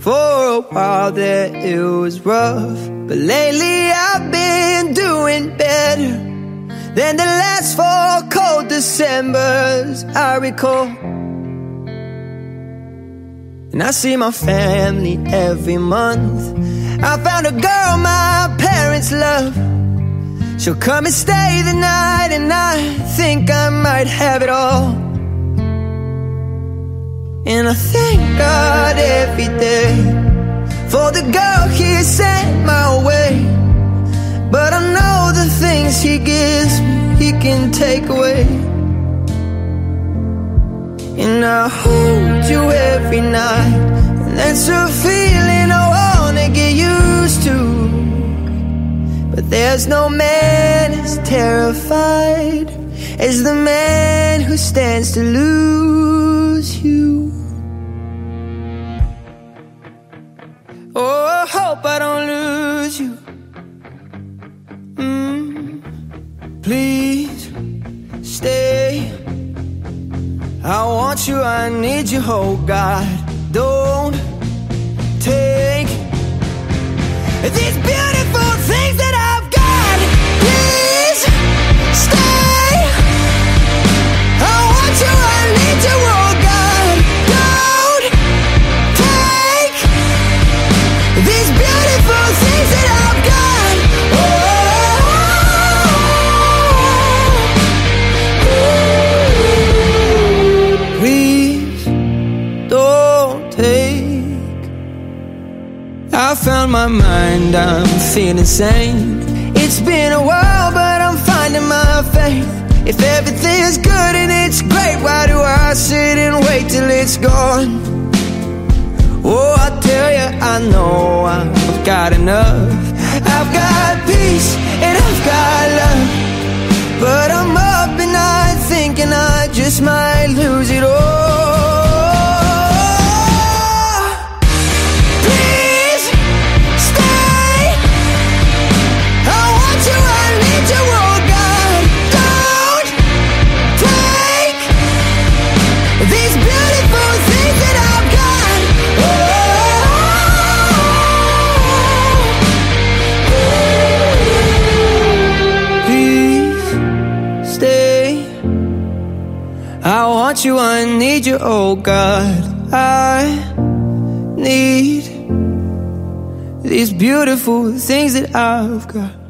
For a while there it was rough, but lately I've been doing better than the last 4 cold Decembers I recall. And I see my family every month. I found a girl my parents love. She'll come and stay the night, and I think I might have it all. And I thank God every day for the girl He sent my way. But I know the things He gives me, He can take away. And I hold you every night, and that's a feeling I wanna get used to. But there's no man as terrified as the man who stands to lose you. Oh, I hope I don't lose you. Please stay. I want you, I need you, oh God. Don't take these beautiful things that I've got. Please stay. I want you, I need you, oh God. Don't take these beautiful things that I've got. Please don't take. I found my mind, I'm feeling sane. It's been a while, but I'm finding my faith. If everything's good and it's great, why do I sit and wait till it's gone? Oh, I tell you, I know I've got enough. I've got peace and I've got love, but I'm up at night thinking I just might lose it all. Please stay. I want you, I need you, oh God. Don't take these beautiful things that I've got. Please stay. I want you, I need you, oh God. I need these beautiful things that I've got.